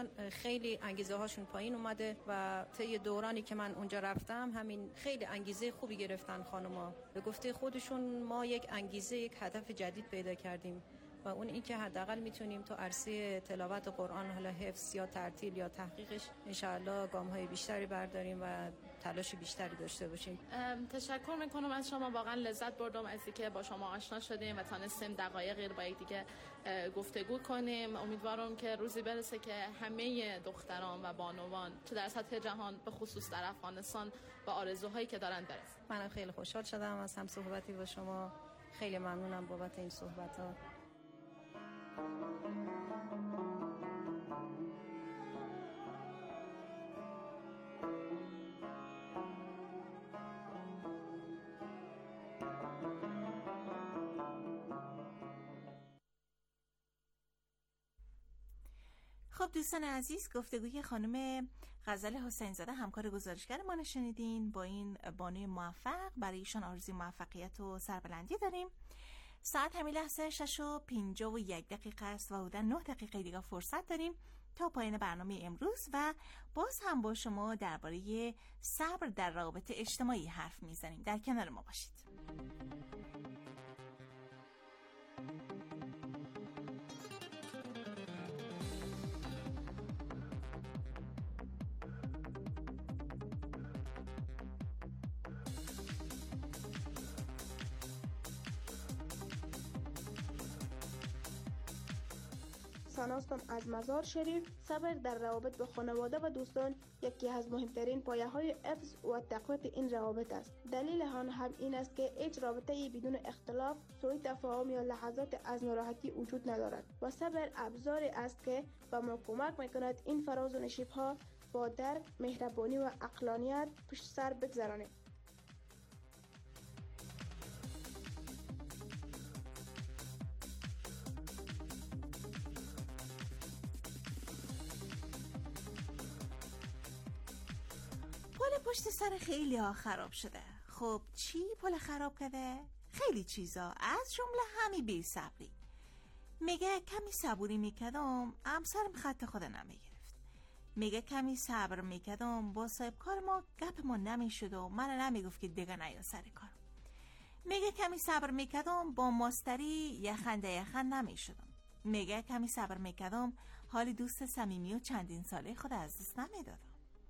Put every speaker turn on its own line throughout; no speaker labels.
اصولا خیلی انگیزه هاشون پایین اومده و طی دورانی که من اونجا رفتم همین خیلی انگیزه خوبی گرفتن خانوما. به گفته خودشون ما یک انگیزه، یک هدف جدید پیدا کردیم و اون این که حداقل میتونیم تو عرصه تلاوت قرآن، حالا حفظ یا ترتیل یا تحقیقش، انشاءالله گام‌های بیشتری برداریم و تلاش بیشتری داشته باشیم.
تشکر میکنم از شما، واقعا لذت بردم از اینکه با شما آشنا شدیم و تونستیم دقایقی با یکدیگه گفتگو کنیم. امیدوارم که روزی برسه که همه دختران و بانوان چه در سطح جهان به خصوص در افغانستان با آرزوهایی که دارن برسن.
منم خیلی خوشحال شدم از هم صحبتی با شما. خیلی ممنونم بابت این صحبت‌ها.
خب دوستان عزیز، گفتگوی خانم غزل حسین زاده همکار گزارشگر ما شنیدین. با این بانوی موفق برای ایشان آرزوی موفقیت و سربلندی داریم. ساعت همین لحظه 6:51 است و حدود 9 دقیقه دیگه فرصت داریم تا پایان برنامه امروز و باز هم با شما درباره صبر در روابط اجتماعی حرف میزنیم. در کنار ما باشید.
ساناستم از مزار شریف. صبر در روابط با خانواده و دوستان یکی از مهمترین پایه‌های حفظ و تقویت این روابط است. دلیل آن هم این است که هیچ رابطه‌ای بدون اختلاف، سوء تفاهم یا لحظات از ناراحتی وجود ندارد و صبر ابزاری است که به ما کمک می‌کند این فراز و نشیب‌ها با درک، مهربانی و عقلانیت پشت سر بگذرانیم.
پشت سر خیلی ها خراب شده. خب چی پل خراب کرده؟ خیلی چیزا، از جمله همین بی صبری. میگه کمی صبوری میکردم همسرم خط خود نمیگرفت. میگه کمی صبر میکردم با صاحب کار ما گپ ما نمیشد و من نمیگفت که دیگه نیا سر کار. میگه کمی صبر میکردم با ماستری یخند نمیشدم. میگه کمی صبر میکردم حال دوست صمیمی و چندین ساله خود از دست نمیدادم.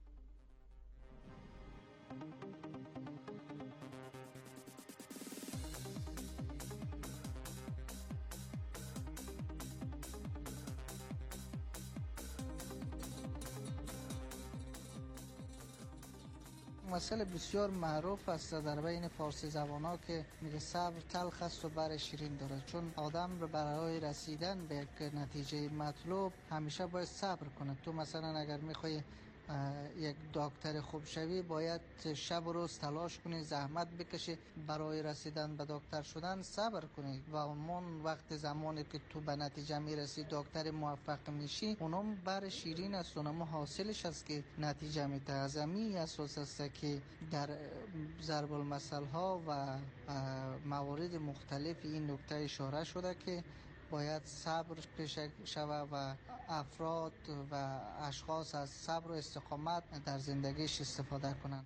مسئله بسیار معروف است در بین فارسی زبان‌ها که میگه صبر تلخ است و بر شیرین داره، چون آدم برای رسیدن به یک نتیجه مطلوب همیشه باید صبر کنه. تو مثلا اگر میخوای یک دکتر خوب شوی باید شب و روز تلاش کنی، زحمت بکشی، برای رسیدن به دکتر شدن صبر کنی و اون وقت زمانی که تو به نتیجه میرسی دکتر موفق میشی اونم بر شیرین است، اونم حاصلش است که نتیجه میده. از همین اساس است که در ضرب المثل ها و موارد مختلف این نکته اشاره شده که باید صبر پیش شود و افراد و اشخاص از صبر و استقامت در زندگیش استفاده کنند.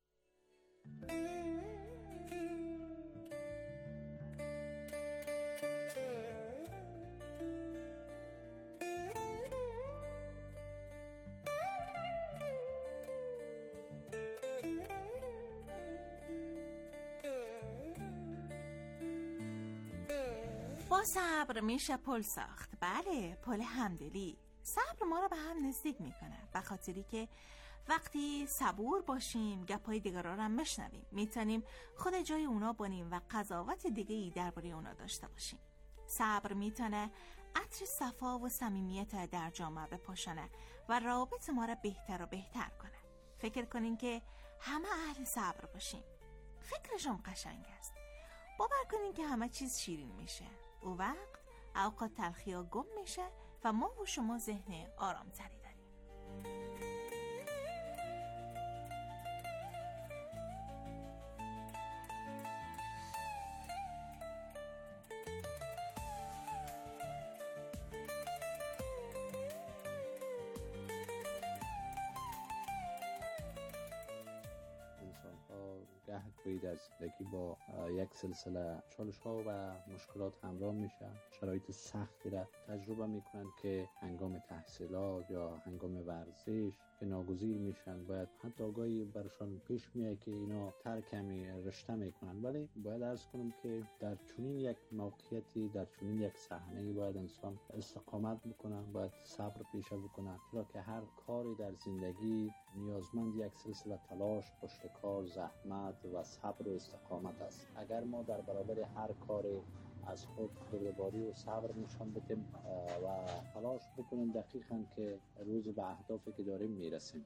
با صبر میشه پل ساخت. بله، پل همدلی. صبر ما رو به هم نزدیک میکنه، به خاطری که وقتی صبور باشیم گپای دیگران رو میشنویم، میتونیم خود جای اونا بانیم و قضاوت دیگه‌ای درباره اونا داشته باشیم. صبر میتونه عطر صفا و صمیمیت در جامعه بپاشانه و روابط ما رو بهتر و بهتر کنه. فکر کنین که همه اهل صبر باشیم، فکرشون قشنگ است. باور کنین که همه چیز شیرین میشه، او وقت اوقات تلخی ها گم میشه و ما و شما ذهن آرام تری داریم.
دفعی در زندگی با یک سلسله چالش‌ها و مشکلات همراه میشن، شرایط سختی را تجربه میکنن که هنگام تحصیلات یا هنگام ورزش که ناگزیر میشن، باید حتی گاهی برشان پیش میاد که اینا ترکمی رشته میکنن. ولی باید عرض کنم که در چنین یک موقعیتی، در چنین یک صحنه‌ای باید انسان استقامت بکنه، باید صبر پیشه بکنه، چرا که هر کاری در زندگی نیازمند یک سلسله تلاش، پشت کار، زحمت و صبر و استقامت است. اگر ما در برابر هر کاری از خود بردباری و صبر نشان بدیم و تلاش بکنیم دقیقاً که روز به اهدافی که داریم میرسیم.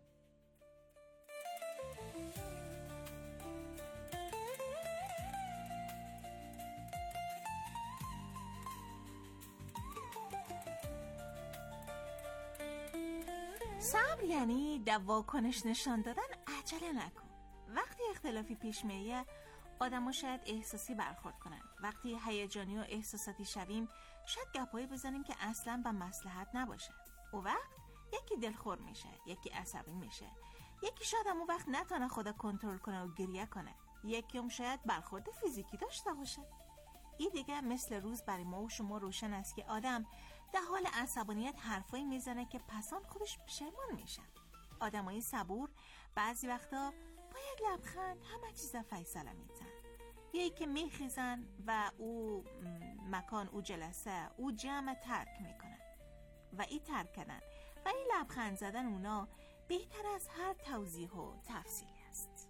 صبر یعنی در واکنش نشان دادن عجله نکن. وقتی اختلافی پیش میاد آدم‌ها شاید احساسی برخورد کنن. وقتی هیجانی و احساساتی شویم شاید گپایی بزنیم که اصلاً به مصلحت نباشه. اون وقت یکی دلخور میشه، یکی عصبی میشه، یکی شاید اون وقت نتونه خودو کنترل کنه و گریه کنه، یکی هم شاید برخورد فیزیکی داشته باشه. این دیگه مثل روز برای ما و شما روشن است که آدم در حال عصبانیت حرفایی میزنه که پسان خودش پشیمون میشه. آدمای صبور بعضی وقتا با یک لبخند همه چیز فیصله میدن. یکی که میخیزن و او مکان، او جلسه، او جمع ترک میکنن و این ترک کردن و این لبخند زدن اونا بهتر از هر توضیح و تفصیلی است.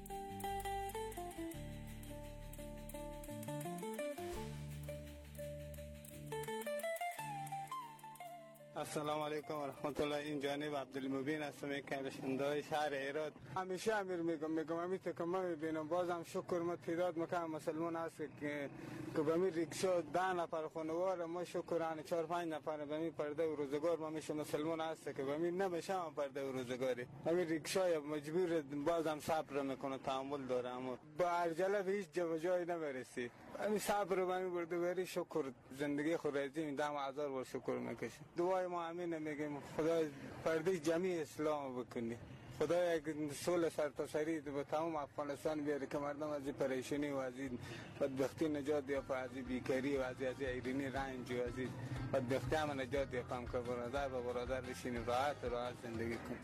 السلام علیکم و رحمت الله. این جانب عبدالمبین هستم که باشنده شهر هرات. همیشه امیر میگم امیت که ما میبینم بازم شکر ما تعداد مکان مسلمان هست که به می ریکشا 10 نفر خانوار ما شکرانه 4-5 نفر به می پرده و روزگار ما میشه مسلمان هست که به می نمیشه ما پرده و روزگاری همین ریکشا مجبور بازم صبر میکنه، تحمل داره، اما با عجله به هیچ جای نمیرسی. همین صبر به می برده بری شکر زندگی خود رزیم 10,000 بار شکر میکشیم. دعای ما همین میگیم خدای پرده جمعی اسلام بکنی، خدا یک صلح سرتاسری به تمام افغانستان بیاره که مردم از پریشانی و از بدبختی نجات بیافته، از بیکاری و از ایرانی رنج و از بدبختی هم نجات بیافته که برادر و برادر بشینیم راحت زندگی کنیم.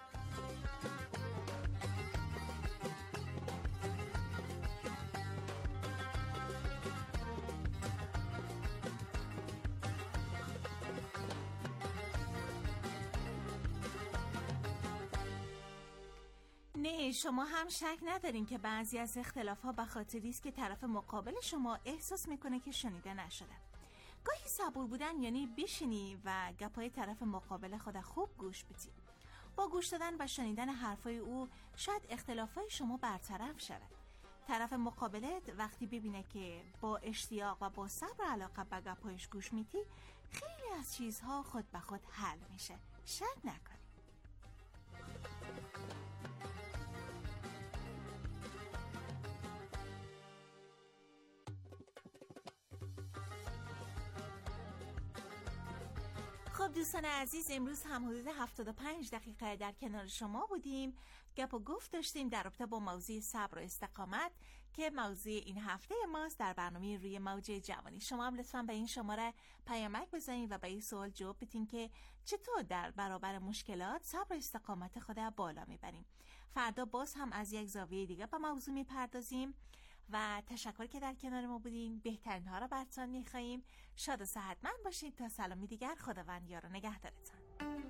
نه، شما هم شک ندارین که بعضی از اختلاف‌ها به خاطری است که طرف مقابل شما احساس میکنه که شنیده نشده. گاهی صبور بودن یعنی بشینی و گپای طرف مقابل خود خوب گوش بدی. با گوش دادن و شنیدن حرفای او شاید اختلافای شما برطرف شود. طرف مقابلت وقتی ببینه که با اشتیاق و با صبر و علاقه به گپایش گوش میدی، خیلی از چیزها خود به خود حل میشه. شک نکنی. خب دوستان عزیز، امروز هم حدود 75 دقیقه در کنار شما بودیم، گپ و گفت داشتیم در رابطه با موضوع صبر و استقامت که موضوع این هفته ماست در برنامه روی موج جوانی. شما هم لطفاً به این شماره پیامک بزنید و به این سوال جواب بدین که چطور در برابر مشکلات صبر و استقامت خود بالا میبریم. فردا باز هم از یک زاویه دیگه به موضوع میپردازیم و تشکر که در کنار ما بودین. بهترین ها را براتون میخواییم. شاد و صحتمند باشید. تا سلامی دیگر، خداوند یار و نگهدارتان.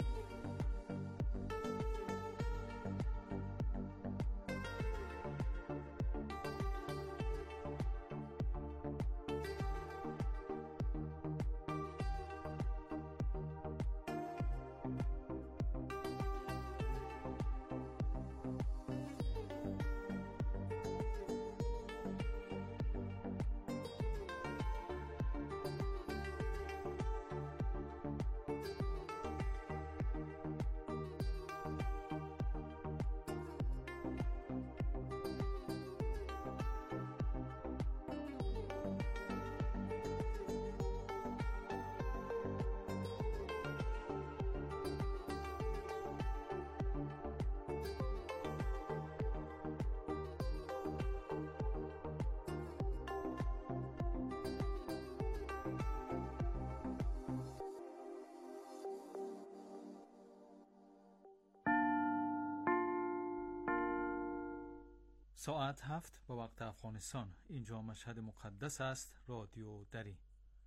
ساعت 7 به وقت افغانستان. اینجا مشهد مقدس است. رادیو دری.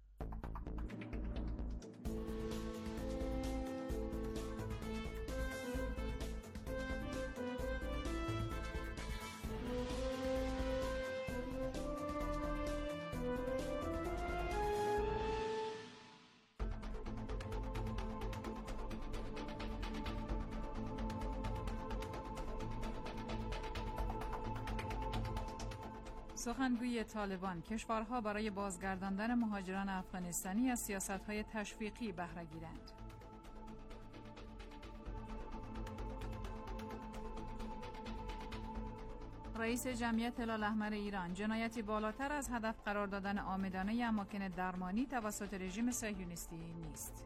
سخنگوی طالبان: کشورها برای بازگرداندن مهاجران افغانستانی از سیاست‌های تشویقی بهره گیرند. رئیس جمعیت هلال‌احمر ایران: جنایتی بالاتر از هدف قرار دادن عامدانه اماکن درمانی توسط رژیم صهیونیستی نیست.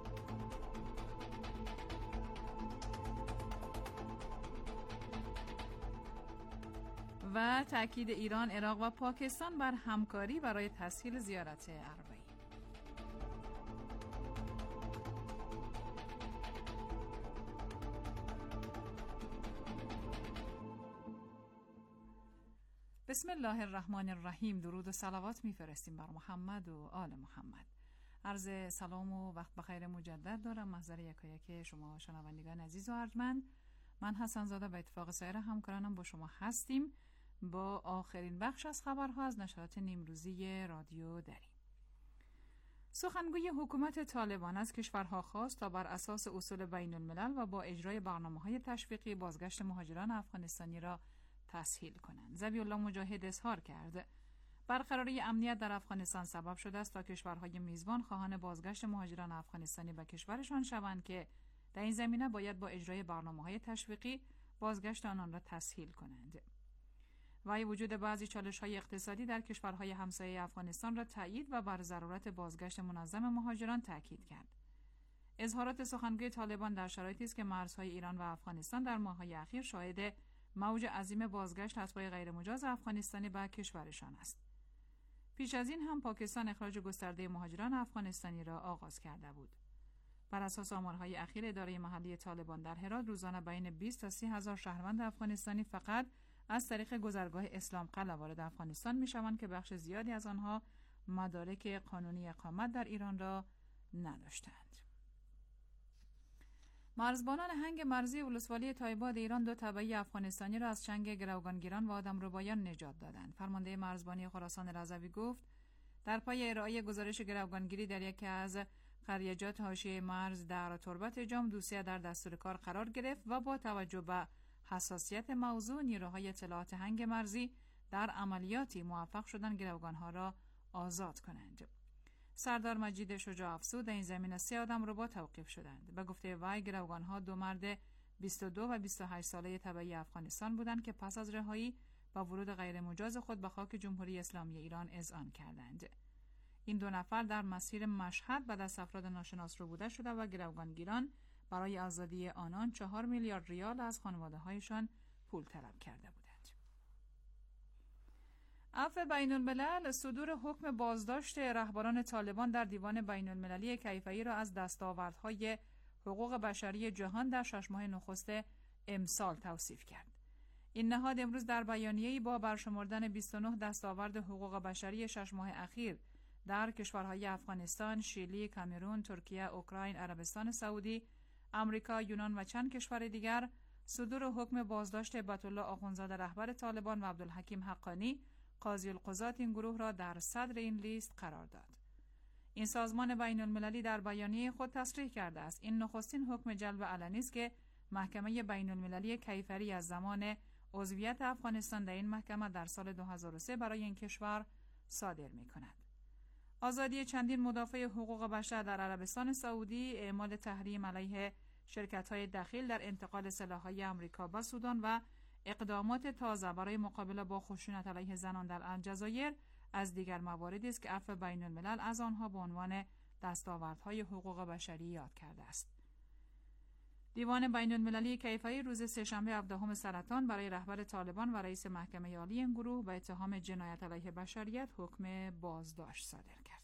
و تأکید ایران، عراق و پاکستان بر همکاری برای تسهیل زیارت اربعین. بسم الله الرحمن الرحیم. درود و صلوات میفرستیم بر محمد و آل محمد. عرض سلام و وقت بخیر مجدد دارم محضر یکایک شما شنوندگان عزیز و ارجمند. من حسن زاده به اتفاق سایر همکارانم با شما هستیم با آخرین بخش از خبرها از نشرات نیمروزی رادیو دری. سخنگوی حکومت طالبان از کشورها خواست تا بر اساس اصول بین الملل و با اجرای برنامه‌های تشویقی بازگشت مهاجران افغانستانی را تسهیل کنند. ذبیح الله مجاهد اظهار کرد برقراری امنیت در افغانستان سبب شده است تا کشورهای میزبان خواهان بازگشت مهاجران افغانستانی به کشورشان شوند که در این زمینه باید با اجرای برنامه‌های تشویقی بازگشت آنان را تسهیل کنند. و وجود بعضی چالش‌های اقتصادی در کشورهای همسایه افغانستان را تایید و بر ضرورت بازگشت منظم مهاجران تاکید کرد. اظهارات سخنگوی طالبان در شرایطی است که مرزهای ایران و افغانستان در ماه‌های اخیر شاهد موج عظیم بازگشت اتباع غیرمجاز افغانستانی به کشورشان است. پیش از این هم پاکستان اخراج گسترده مهاجران افغانستانی را آغاز کرده بود. بر اساس آمارهای اخیر اداره محلی طالبان در هرات روزانه بین 20 تا 30 هزار شهروند افغانستانی فقط از طریق گذرگاه اسلام قلعه وارد افغانستان میشوند که بخش زیادی از آنها مدارک قانونی اقامت در ایران را نداشتند. مرزبانان هنگ مرزی ولسوالی تایباد ایران 2 تبعی افغانستانی را از چنگ گروگانگیران و آدمربایان نجات دادند. فرمانده مرزبانی خراسان رضوی گفت در پای ارائه گزارش گروگانگیری در یکی از خریجات حاشیه مرز در تربت جام، دوسیه در دستور کار قرار گرفت و با توجه به حساسیت موضوع نیروهای اطلاعات هنگ مرزی در عملیاتی موفق شدند گروگانها را آزاد کنند. سردار مجید شجاع افزود در این زمینه 3 آدمربا توقیف شدند. به گفته وی گروگانها 2 مرد 22 و 28 ساله تبعی افغانستان بودند که پس از رهایی با ورود غیر مجاز خود به خاک جمهوری اسلامی ایران اذعان کردند. این 2 نفر در مسیر مشهد به دست افراد ناشناس ربوده شده و گروگانگیران برای آزادی آنان 4 میلیارد ریال از خانواده‌هایشان پول طلب کرده بودند. عفو بین الملل: صدور حکم بازداشت رهبران طالبان در دیوان بین المللی کیفری را از دستاوردهای حقوق بشری جهان در 6 ماه نخست امسال توصیف کرد. این نهاد امروز در بیانیه‌ای با برشمردن 29 دستاورد حقوق بشری 6 ماه اخیر در کشورهای افغانستان، شیلی، کامرون، ترکیه، اوکراین، عربستان سعودی، امریکا، یونان و چند کشور دیگر صدور حکم بازداشت هبت‌الله آخوندزاده رهبر طالبان و عبدالحکیم حقانی قاضی القضات این گروه را در صدر این لیست قرار داد. این سازمان بین المللی در بیانیه خود تصریح کرده است این نخستین حکم جلب علنی است که محکمه بین المللی کیفری از زمان عضویت افغانستان در این محکمه در سال 2003 برای این کشور صادر می کند. آزادی چندین مدافع حقوق بشر در عربستان سعودی، اعمال تحریم علیه شرکت‌های دخیل در انتقال سلاح‌های آمریکا به سودان و اقدامات تازه برای مقابله با خشونت علیه زنان در الجزایر از دیگر مواردی است که عفو بین الملل از آنها به عنوان دستاوردهای حقوق بشری یاد کرده است. دیوان بین المللی کیفری روز سه‌شنبه 17 سرطان برای رهبر طالبان و رئیس محکمه عالی این گروه به اتهام جنایت علیه بشریت حکم بازداشت صادر کرد.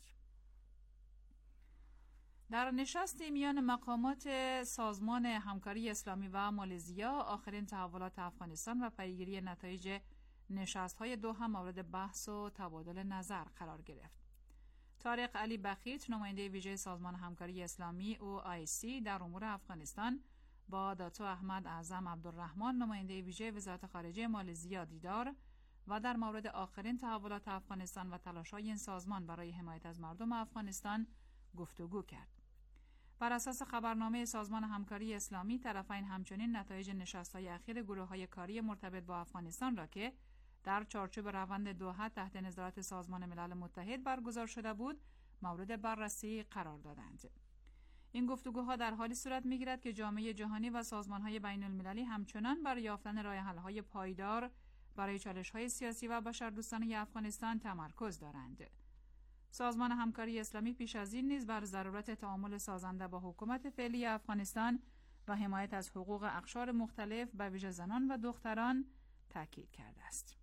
در نشستی میان مقامات سازمان همکاری اسلامی و مالزیا، آخرین تحولات افغانستان و پیگیری نتایج نشست‌های دوحه مورد بحث و تبادل نظر قرار گرفت. طارق علی بخیت، نماینده ویژه سازمان همکاری اسلامی OIC در امور افغانستان، با دکتر احمد اعظم عبدالرحمن، نماینده ویژه وزارت خارجه مالزیا دیدار و در مورد آخرین تحولات افغانستان و تلاش‌های این سازمان برای حمایت از مردم افغانستان گفتگو کرد. بر اساس خبرنامه سازمان همکاری اسلامی، طرفین همچنین نتایج نشست‌های اخیر گروه‌های کاری مرتبط با افغانستان را که در چارچوب روند دوحه تحت نظارت سازمان ملل متحد برگزار شده بود، مورد بررسی قرار دادند. این گفتگوها در حالی صورت می‌گیرد که جامعه جهانی و سازمان‌های بین‌المللی همچنان برای یافتن راه‌حل‌های پایدار برای چالش‌های سیاسی و بشردوستانه افغانستان تمرکز دارند. سازمان همکاری اسلامی پیش از این نیز بر ضرورت تعامل سازنده با حکومت فعلی افغانستان و حمایت از حقوق اقشار مختلف به ویژه زنان و دختران تاکید کرده است.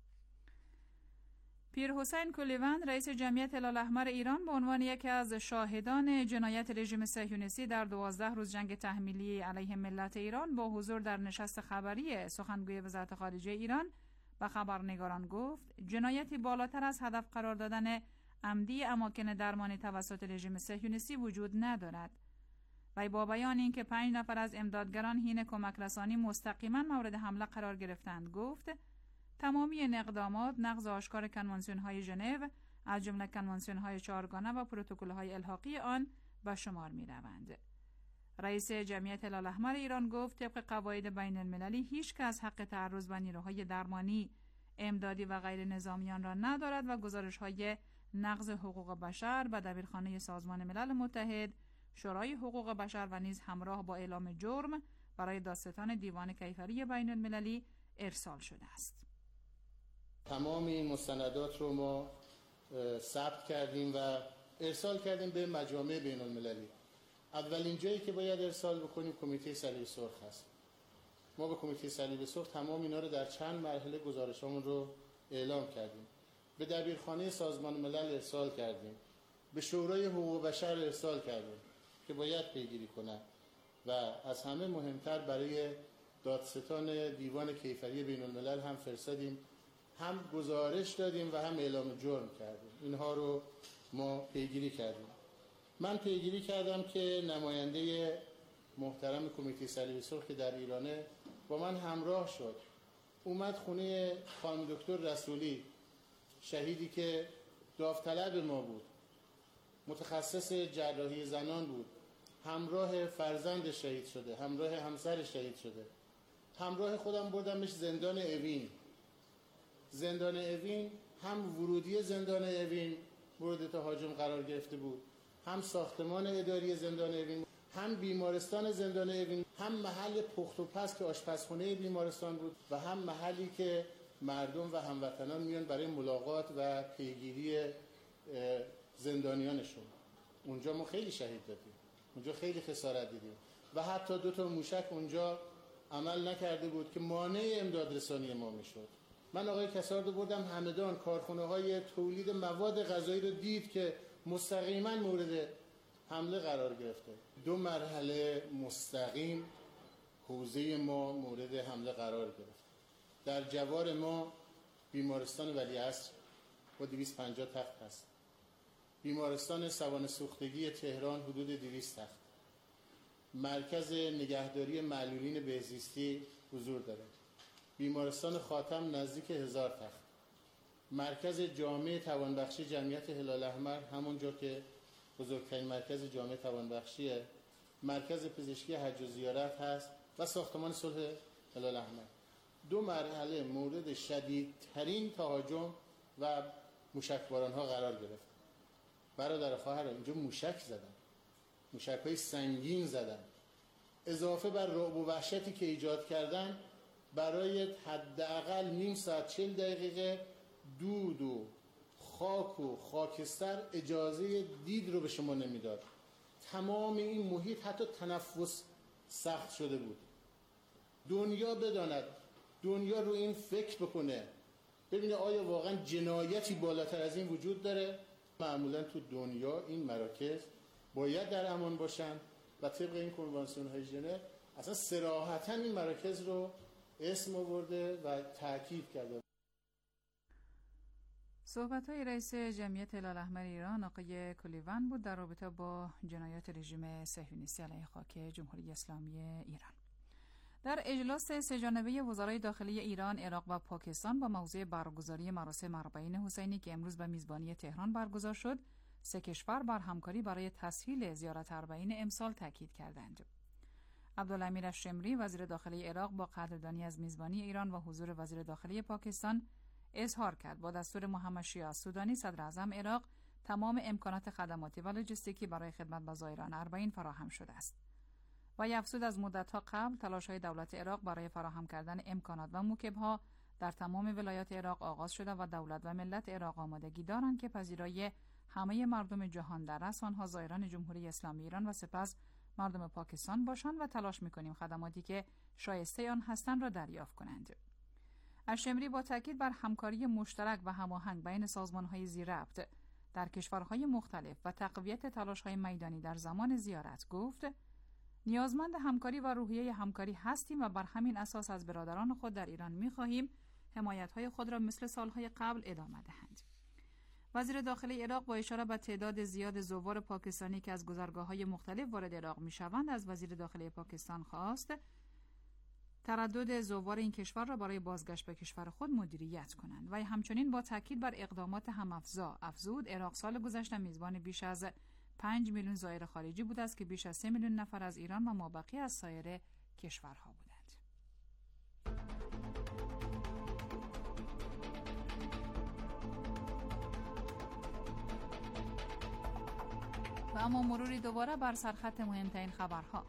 پیر حسین کلیوند، رئیس جمعیت هلال احمر ایران، به عنوان یکی از شاهدان جنایت رژیم صهیونیستی در 12 روز جنگ تحمیلی علیه ملت ایران با حضور در نشست خبری سخنگوی وزارت خارجه ایران به خبرنگاران گفت جنایتی بالاتر از هدف قرار دادن عمدی اماکن درمانی توسط رژیم صهیونیستی وجود ندارد. و با بیان اینکه 5 نفر از امدادگران حین کمک رسانی مستقیما مورد حمله قرار گرفتند، گفت تمامی این اقدامات نقض آشکار کنوانسیون‌های ژنو از جمله کنوانسیون‌های چهارگانه و پروتکل‌های الحاقی آن به شمار می‌روند. رئیس جمعیت هلال احمر ایران گفت طبق قواعد بین‌المللی هیچ کس حق تعرض به نیروهای درمانی، امدادی و غیر نظامیان را ندارد و گزارش‌های نقض حقوق بشر به دبیرخانه سازمان ملل متحد، شورای حقوق بشر و نیز همراه با اعلام جرم برای دادستان دیوان کیفری بین‌المللی ارسال شده است.
تمام این مستندات رو ما ثبت کردیم و ارسال کردیم به مجامع بین‌المللی. اولین جایی که باید ارسال بکنیم کمیته صلیب سرخ هست. ما به کمیته صلیب سرخ تمام اینا رو در چند مرحله گزارشامون رو اعلام کردیم. به دبیرخانه سازمان ملل ارسال کردیم. به شورای حقوق بشر ارسال کردیم که باید پیگیری کنن و از همه مهمتر برای دادستان دیوان کیفری بین‌الملل هم فرستادیم، هم گزارش دادیم و هم اعلام جرم کردیم. اینها رو ما پیگیری کردیم. من پیگیری کردم که نماینده محترم کمیته صلیب سرخ که در ایرانه با من همراه شد، اومد خونه خانم دکتر رسولی، شهیدی که داوطلب ما بود، متخصص جراحی زنان بود، همراه فرزند شهید شده، همراه همسر شهید شده. همراه خودم بردمش زندان اوین. زندان اوین هم ورودی زندان اوین مورد تهاجم قرار گرفته بود، هم ساختمان اداری زندان اوین، هم بیمارستان زندان اوین، هم محل پخت و پز که آشپزخانه بیمارستان بود و هم محلی که مردم و هموطنان میان برای ملاقات و پیگیری زندانیانشون. اونجا ما خیلی شهید دادیم، اونجا خیلی خسارت دیدیم و حتی 2 موشک اونجا عمل نکرده بود که مانع امداد رسانی ما میشد. من آقای کسارد بردم همدان، کارخانه های تولید مواد غذایی رو دید که مستقیما مورد حمله قرار گرفته. 2 مرحله مستقیم حوزه ما مورد حمله قرار گرفت. در جوار ما بیمارستان ولیعصر با 250 تخت هست. بیمارستان سوانح سوختگی تهران حدود 200 تخت. مرکز نگهداری معلولین بهزیستی حضور داره. بیمارستان خاتم نزدیک 1000 تخت. مرکز جامع توانبخشی جمعیت هلال احمر، همونجا که بزرگترین مرکز جامع توانبخشیه، مرکز پزشکی حج و زیارت هست و ساختمان صلح هلال احمر. 2 مرحله مورد شدیدترین تهاجم و موشکباران ها قرار گرفت. برادر خواهر اینجا موشک زدن، موشک‌های سنگین زدن، اضافه بر رعب و وحشتی که ایجاد کردن. برای حداقل نیم ساعت 40 دقیقه دود و خاک و خاکستر اجازه دید رو به شما نمیداد. تمام این محیط حتی تنفس سخت شده بود. دنیا بداند، دنیا رو این فکر بکنه، ببینه آیا واقعا جنایتی بالاتر از این وجود داره. معمولا تو دنیا این مراکز باید در امان باشن و طبق این کنوانسیون های ژنو اصلا صراحتا این مراکز رو اسم آورده و تاکید کرده.
صحبت‌های رئیس جمعیت هلال‌احمر ایران آقای کلیوان بود در رابطه با جنایات رژیم صهیونیستی علیه خاک جمهوری اسلامی ایران. در اجلاس سه‌جانبه وزرای داخلی ایران، عراق و پاکستان با موضوع برگزاری مراسم اربعین حسینی که امروز به میزبانی تهران برگزار شد، سه کشور بر همکاری برای تسهیل زیارت اربعین امسال تاکید کردند. عبدالامیر الشمری وزیر داخلی عراق با قدردانی از میزبانی ایران و حضور وزیر داخلی پاکستان اظهار کرد با دستور محمد شیع السودانی صدر اعظم عراق تمام امکانات خدماتی و لوجستیکی برای خدمت به زائران اربعین فراهم شده است. و افزود از مدت‌ها قبل تلاش‌های دولت عراق برای فراهم کردن امکانات و موکب‌ها در تمام ولایات عراق آغاز شده و دولت و ملت عراق آمادگی دارند که پذیرای همه مردم جهان در رأس آنها زائران جمهوری اسلامی ایران و سپس مردم پاکستان باشند و تلاش می‌کنیم خدماتی که شایسته آن هستند را دریافت کنند. الشمری با تاکید بر همکاری مشترک و هماهنگ بین سازمان‌های ذی‌ربط در کشورهای مختلف و تقویت تلاش‌های میدانی در زمان زیارت گفت: نیازمند همکاری و روحیه همکاری هستیم و بر همین اساس از برادران خود در ایران می‌خواهیم حمایت‌های خود را مثل سال‌های قبل ادامه دهند. وزیر داخلی عراق با اشاره به تعداد زیاد زوار پاکستانی که از گذرگاه‌های مختلف وارد عراق می‌شوند از وزیر داخلی پاکستان خواست تردد زوار این کشور را برای بازگشت به کشور خود مدیریت کنند و همچنین با تاکید بر اقدامات هم‌افزا افزود عراق سال گذشته میزبان بیش از 5 میلیون زائر خارجی بود است که بیش از 3 میلیون نفر از ایران و مابقی از سایر کشورها بودند. و اما مروری دوباره بر سرخط مهمترین خبرها.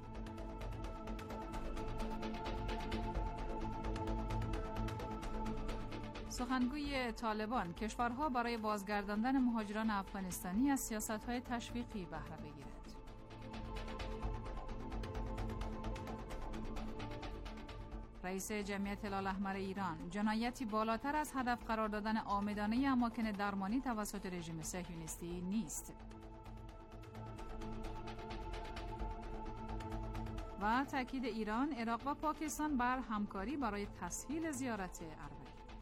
سخنگوی طالبان کشورها برای بازگرداندن مهاجران افغانستانی از سیاست‌های تشویقی بهره بگیرند. رئیس جمعیت هلال‌احمر ایران: جنایتی بالاتر از هدف قرار دادن عامدانه اماکن درمانی توسط رژیم صهیونیستی نیست. و تاکید ایران، عراق و پاکستان بر همکاری برای تسهیل زیارت اربعین.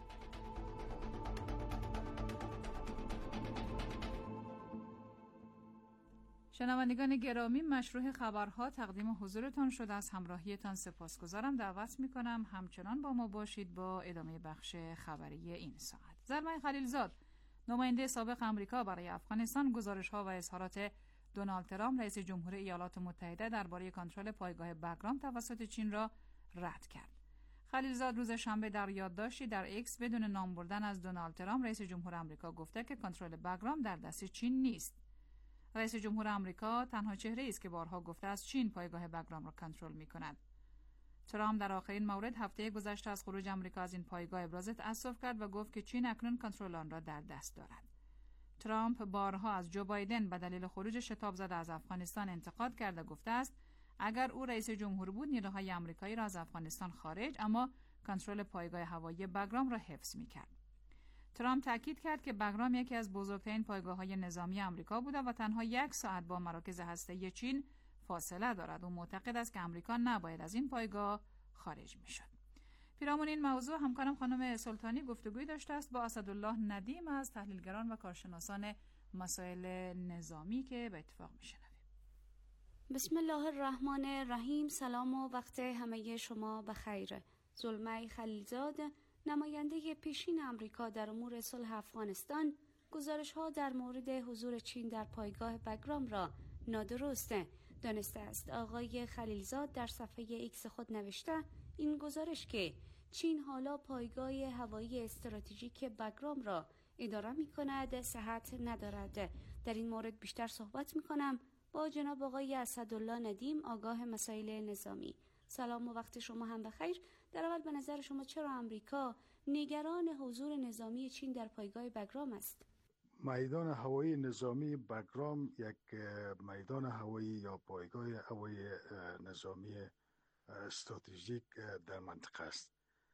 شنوندگان گرامی، مشروع خبرها تقدیم حضورتان شده. از همراهیتان سپاسگزارم. دعوت میکنم همچنان با ما باشید با ادامه بخش خبری این ساعت. زلمه خلیلزاد، نماینده سابق آمریکا برای افغانستان، گزارش‌ها و اظهارات دونالد ترامپ رئیس جمهور ایالات متحده درباره کنترل پایگاه بگرام توسط چین را رد کرد. خلیلزاد روز شنبه در یادداشتی در ایکس بدون نام بردن از دونالد ترامپ رئیس جمهور آمریکا گفته که کنترل بگرام در دست چین نیست. رئیس جمهور آمریکا تنها چهره‌ای است که بارها گفته است چین پایگاه بگرام را کنترل می‌کند. ترامپ در آخرین مورد هفته گذشته از خروج آمریکا از این پایگاه ابراز تأسف کرد و گفت که چین اکنون کنترل آن را در دست دارد. ترامپ بارها از جو بایدن به دلیل خروج شتاب زده از افغانستان انتقاد کرده و گفته است اگر او رئیس جمهور بود نیروهای آمریکایی را از افغانستان خارج اما کنترل پایگاه هوایی بگرام را حفظ می‌کرد. ترامپ تاکید کرد که بگرام یکی از بزرگترین پایگاه‌های نظامی آمریکا بوده و تنها 1 ساعت با مراکز هسته‌ای چین فاصله دارد. او معتقد است که آمریکا نباید از این پایگاه خارج می‌شد. پیرامون این موضوع همکارم خانم سلطانی گفتگوی داشته است با اسدالله ندیم از تحلیلگران و کارشناسان مسائل نظامی که به اتفاق میشنویم.
بسم الله الرحمن الرحیم. سلام و وقت همه شما بخیر. زلمه خلیلزاد، نماینده پیشین آمریکا در امور صلح افغانستان، گزارش‌ها در مورد حضور چین در پایگاه بگرام را نادرست دانسته است. آقای خلیلزاد در صفحه ایکس خود نوشته این گزارش که چین حالا پایگاه هوایی استراتژیک بگرام را اداره می‌کند صحت ندارد. در این مورد بیشتر صحبت می‌کنم با جناب آقای اسدالله ندیم، آگاه مسائل نظامی. سلام و وقت شما هم بخیر. در اول به نظر شما چرا آمریکا نگران حضور نظامی چین در پایگاه بگرام است؟
میدان هوایی نظامی بگرام یک میدان هوایی یا پایگاه هوایی نظامی استراتژیک در منطقه است.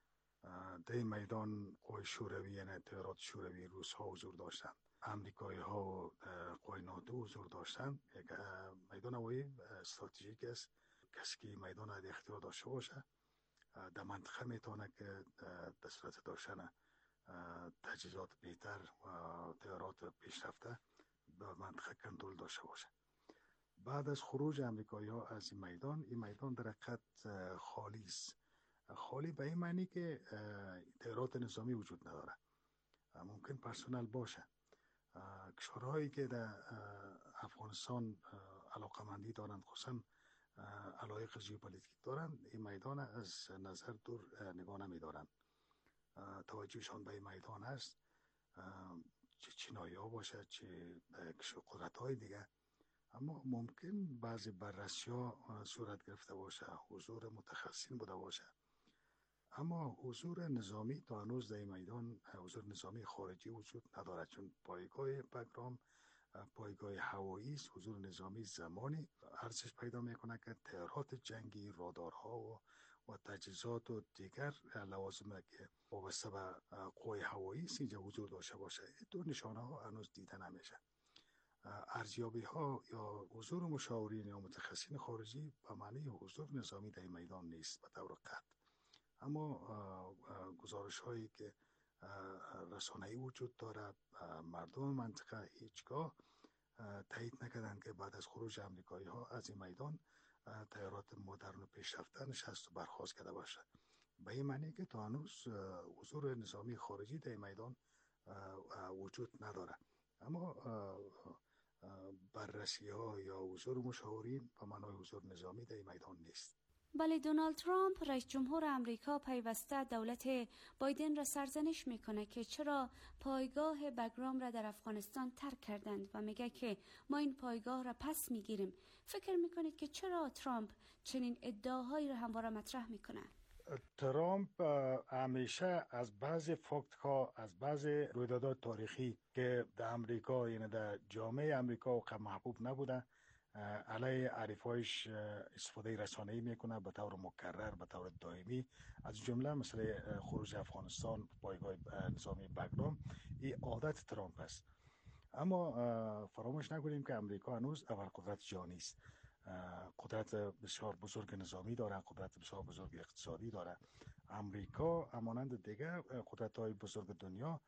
در این میدان قوای شوروی یعنی اتحادیه شوروی، روس ها حضور داشتند، امریکایی ها و قوای ناتو حضور داشتند. یک میدان هوایی استراتژیک است. کسی که میدان در اختیار داشته باشه در منطقه میتونه که در صورت داشتن تجهیزات بهتر و طیارات پیشرفته به منطقه کنترل داشته باشه. بعد از خروج امریکایی‌ها از این میدان در حقیقت خالی است. خالی به این معنی که طیارات نظامی وجود نداره. ممکن پرسنل باشه. کشورهایی که در افغانستان علاقمندی دارند، خصوصا علایق ژئوپلیتیک دارند، این میدان از نظر دور نگاه نمی‌دارند. توجهشان به این میدان است، چه چینایی‌ها باشه چه قدرت‌های دیگه. اما ممکن بعضی بررسی‌ها صورت گرفته باشه، حضور متخصصین بوده باشه، اما حضور نظامی تا هنوز در این میدان حضور نظامی خارجی وجود ندارد، چون پایگاه بگرام پایگاه هوایی است. حضور نظامی زمانی ارزش پیدا میکنه که طیارات جنگی، رادارها و تجهیزات و دیگر لوازم که وابسته به قوای هوایی است اینجا حضور داشته باشه. این دو نشانه ها هنوز دیده نمیشه. ارزیابی ها یا حضور مشاورین یا متخصصین خارجی به معنی حضور نظامی در این میدان نیست به طور قطع. اما گزارش هایی که رسانه‌ای وجود داره، مردم منطقه هیچگاه تایید نکردند که بعد از خروج امریکایی ها از این میدان طیارات مدرن و پیشرفته نشست و برخاست کرده باشه. به این معنی که تا هنوز حضور نظامی خارجی در این میدان وجود نداره. اما بررسی ها یا حضور مشاورین به معنای حضور نظامی در این میدان نیست.
بله، دونالد ترامپ رئیس جمهور آمریکا پیوسته دولت بایدن را سرزنش میکنه که چرا پایگاه بگرام را در افغانستان ترک کردند و میگه که ما این پایگاه را پس میگیریم. فکر میکنید که چرا ترامپ چنین ادعاهایی را همواره مطرح میکنه؟
ترامپ همیشه از بعض فاکت‌ها، از بعض رویدادات تاریخی که در امریکا، یعنی در جامعه امریکا محبوب نبوده، علیه عریفایش استفاده رسانه‌ای میکنه به طور مکرر، به طور دائمی. از جمله مثل خروج افغانستان پایگاه نظامی بگرام، این عادت ترامپ است. اما فراموش نکنیم که امریکا هنوز ابرقدرت جهانی است. قدرت بسیار بزرگ نظامی داره، قدرت بسیار بزرگ اقتصادی داره. امریکا همانند دیگر قدرت‌های بزرگ دنیا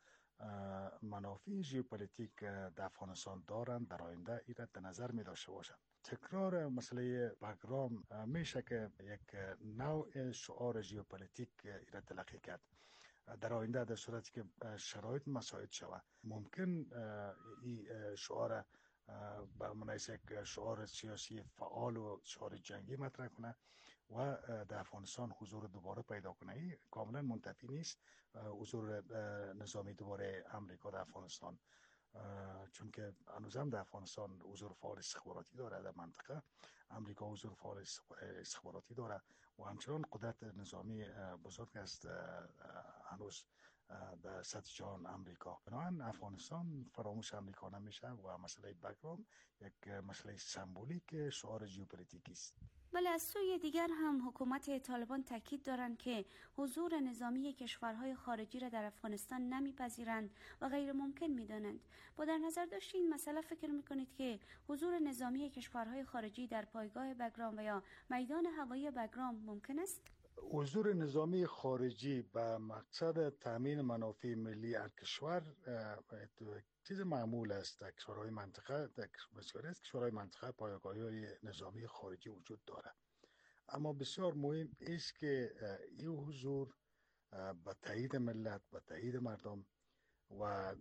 منافع ژئوپلیتیک در افغانستان دارند. در آینده این را در نظر می داشته باشند. تکرار مسئله بگرام میشه که یک نوع شعار ژئوپلیتیک این را تلقی کرد. در آینده در صورتی که شرایط مساعد شود ممکن این شعار به مناسب یک شعار سیاسی فعال و شعار جنگی مطرح کنه و در افغانستان حضور دوباره پیدا کنه. این کاملا منتفی نیست حضور نظامی دوباره امریکا در افغانستان، چون که هنوز هم در افغانستان حضور فعال استخباراتی داره. در منطقه امریکا حضور فعال استخباراتی داره و همچنان قدرت نظامی بزرگ است هنوز در سطح جهان امریکا. بنابراین افغانستان فراموش امریکا نمیشه و مسئله بگرام یک مسئله سمبولیک شعار ژئوپلیتیکی است.
ولی از سوی دیگر هم حکومت طالبان تاکید دارند که حضور نظامی کشورهای خارجی را در افغانستان نمیپذیرند و غیر ممکن میدانند. با در نظر داشت این مسئله فکر میکنید که حضور نظامی کشورهای خارجی در پایگاه بگرام و یا میدان هوایی بگرام ممکن است؟
حضور نظامی خارجی به مقصد تامین منافع ملی هر کشور چیز معمول است. در کشورهای منطقه، در بسیاری از کشورهای منطقه پایگاه‌های نظامی خارجی وجود دارد. اما بسیار مهم است که این حضور به تایید ملت، به تایید مردم و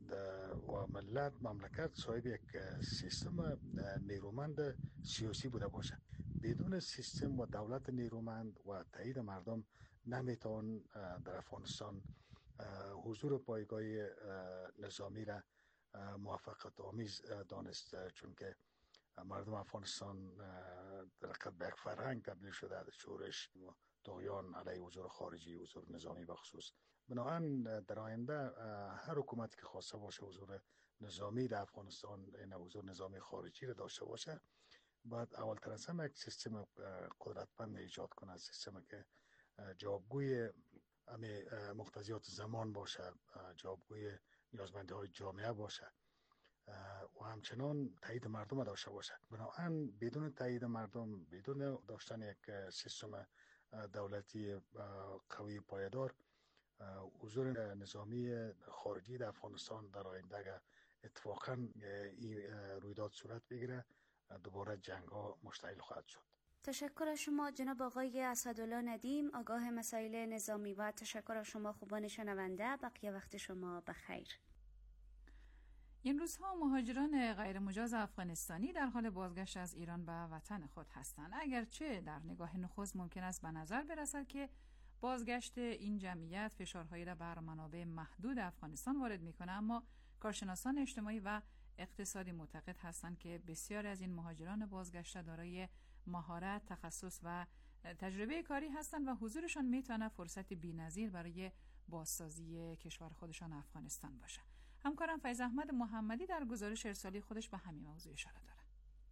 مملکت صاحب یک سیستم نیرومند سیاسی بوده باشه. بدون سیستم و دولت نیرومند و تایید مردم نمیتوان در افغانستان حضور پایگاه نظامی را موفقیت آمیز دانست، چون که مردم افغانستان در حقیقت به یک فرهنگ تبدیل شده از شورش طغیان علیه حضور خارجی، حضور نظامی بخصوص. بنابراین در آینده هر حکومتی که خواسته باشه حضور نظامی در افغانستان، این حضور نظامی خارجی را داشته باشه، باید اولتر از همه یک سیستم قدرتمند ایجاد کنه، سیستمی که جوابگوی مقتضیات زمان باشه، جوابگوی نیازمندی‌های جامعه باشه و همچنان تایید مردم داشته باشه. بنابراین بدون تایید مردم، بدون داشتن یک سیستم دولتی قوی پایدار، حضور نظامی خارجی در افغانستان در آینده اگر اتفاقا این رویداد صورت بگیره دوباره جنگ ها مشتعل خواهد شد.
تشکر از شما جناب آقای اسدالله ندیم، آگاه مسائل نظامی، و تشکر از شما خوبان شنونده. بقیه وقت شما بخیر.
این روزها مهاجران غیر مجاز افغانستانی در حال بازگشت از ایران به وطن خود هستند. اگرچه در نگاه نخست ممکن است به نظر برسد که بازگشت این جمعیت فشارهایی را بر منابع محدود افغانستان وارد می‌کند، اما کارشناسان اجتماعی و اقتصادی معتقد هستند که بسیاری از این مهاجران بازگشته دارای مهارت، تخصص و تجربه کاری هستند و حضورشان میتونه فرصت بی‌نظیر برای بازسازی کشور خودشان افغانستان باشه. همکارم فیض احمد محمدی در گزارش ارسالی خودش به همین موضوع اشاره داره.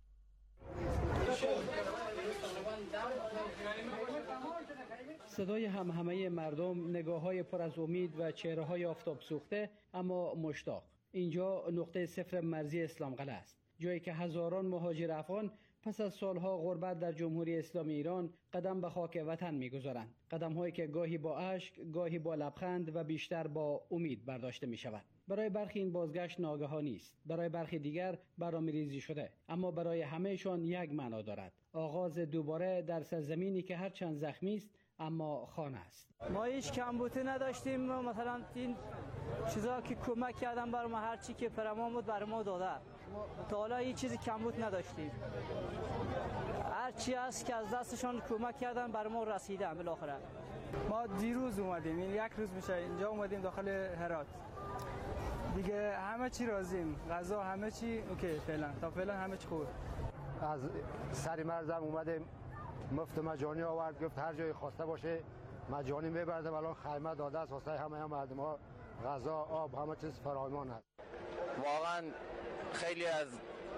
صدای همهمه مردم، نگاه‌های پر از امید و چهره‌های آفتاب سوخته اما مشتاق. اینجا نقطه صفر مرزی اسلام قلعه است، جایی که هزاران مهاجر افغان پس از سالها غربت در جمهوری اسلامی ایران قدم به خاک وطن می‌گذارند. قدم‌هایی که گاهی با اشک، گاهی با لبخند و بیشتر با امید برداشته می‌شود. برای برخی این بازگشت ناگهانی است، برای برخی دیگر برنامه‌ریزی شده، اما برای همه‌شان یک معنا دارد: آغاز دوباره در سرزمینی که هرچند زخمی است اما خانه است.
ما هیچ کمبودی نداشتیم، مثلا این چیزا که کمک کردن بر ما، هر چی که فرمان بود بر ما داده. تا حالا هیچ چیزی کمبود نداشتیم. هر چی است که از دستشان کمک کردن بر ما رسیدن. بالاخره
ما دیروز اومدیم، این یک روز میشه اینجا اومدیم داخل هرات. دیگه همه چی راضیم، غذا همه چی اوکی، فعلا همه چی خوب.
از سر مرزم اومدیم، مفت مجانی آورد، گفت هر جای خواسته باشه مجانی میبردم. الان خیمه داده است واسه همه مردم ها، غذا، آب، همه چیز فراوان است.
واقعا خیلی از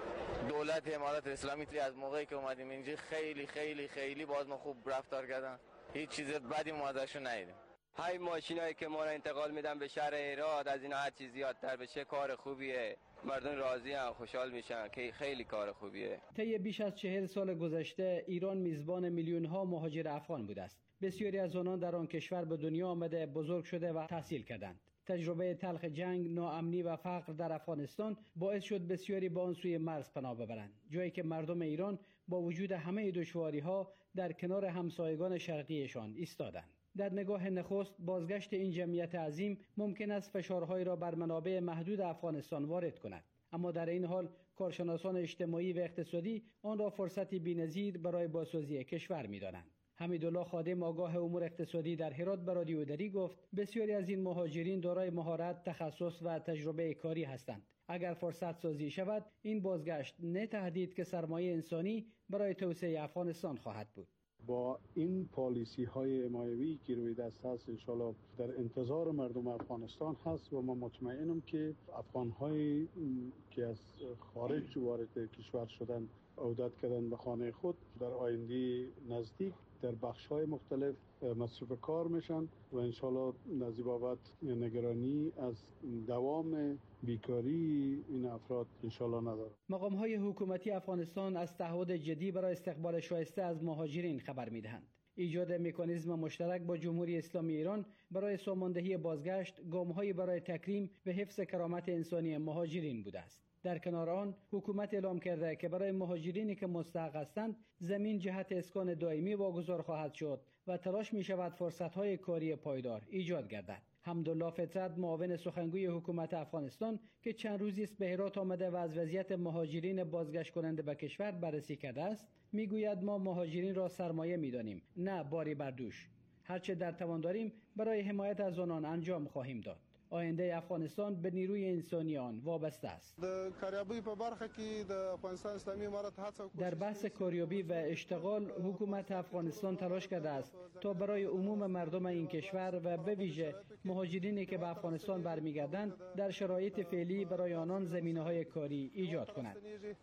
دولت امارات اسلامی از موقعی که اومدیم اینجا خیلی خیلی خیلی باز ما خوب رفتار کردن، هیچ چیز بدی ما ازشون ندیدیم.
های ماشینایی که ما را انتقال میدن به شهر هرات، از اینا هر چیز زیادتر بشه کار خوبیه، مردم راضی ان، خوشحال میشن که خیلی کار خوبیه.
طی بیش از 40 سال گذشته ایران میزبان میلیون ها مهاجر افغان بوده است. بسیاری از آنان در آن کشور به دنیا آمده، بزرگ شده و تحصیل کردند. تجربه تلخ جنگ، ناامنی و فقر در افغانستان باعث شد بسیاری به آن سوی مرز پناه ببرند، جایی که مردم ایران با وجود همه دشواری‌ها در کنار همسایگان شرقیشان ایستادند. در نگاه نخست بازگشت این جمعیت عظیم ممکن است فشارهایی را بر منابع محدود افغانستان وارد کند، اما در این حال کارشناسان اجتماعی و اقتصادی آن را فرصتی بی‌نظیر برای بازسازی کشور می‌دانند. حمیدالله خادم، آگاه امور اقتصادی در هرات، به رادیو دری گفت بسیاری از این مهاجرین دارای مهارت، تخصص و تجربه کاری هستند. اگر فرصت سازی شود این بازگشت نه تهدید که سرمایه انسانی برای توسعه افغانستان خواهد بود.
با این پالیسی های حمایوی که روی دست هست انشالله در انتظار مردم افغانستان هست و من مطمئنم که افغان هایی که از خارج وارد کشور شدن عودت کردن به خانه خود در آینده نزدیک در بخش های مختلف مصروف کار میشن و انشالله نزدیک بابت نگرانی از دوام بیکاری این افراد انشالله نداره.
مقام های حکومتی افغانستان از تعهد جدی برای استقبال شایسته از مهاجرین خبر میدهند. ایجاد مکانیزم مشترک با جمهوری اسلامی ایران برای ساماندهی بازگشت گام‌هایی برای تکریم و حفظ کرامت انسانی مهاجرین بوده است. در کنار آن حکومت اعلام کرده که برای مهاجرینی که مستحق هستند زمین جهت اسکان دائمی واگذار خواهد شد و تلاش می شود فرصت‌های کاری پایدار ایجاد گردد. حمدالله فطرت، معاون سخنگوی حکومت افغانستان که چند روزی است به هرات آمده و از وضعیت مهاجرین بازگشت کننده به کشور بررسی کرده است، میگوید ما مهاجرین را سرمایه می‌دانیم، نه باری بر دوش. هرچه در توان داریم برای حمایت از آنان انجام خواهیم داد. آینده افغانستان به نیروی انسانی آن وابسته است. در بحث کاریابی و اشتغال حکومت افغانستان تلاش کرده است تا برای عموم مردم این کشور و به ویژه مهاجرینی که به افغانستان برمیگردند در شرایط فعلی برای آنان زمینه‌های کاری ایجاد کند.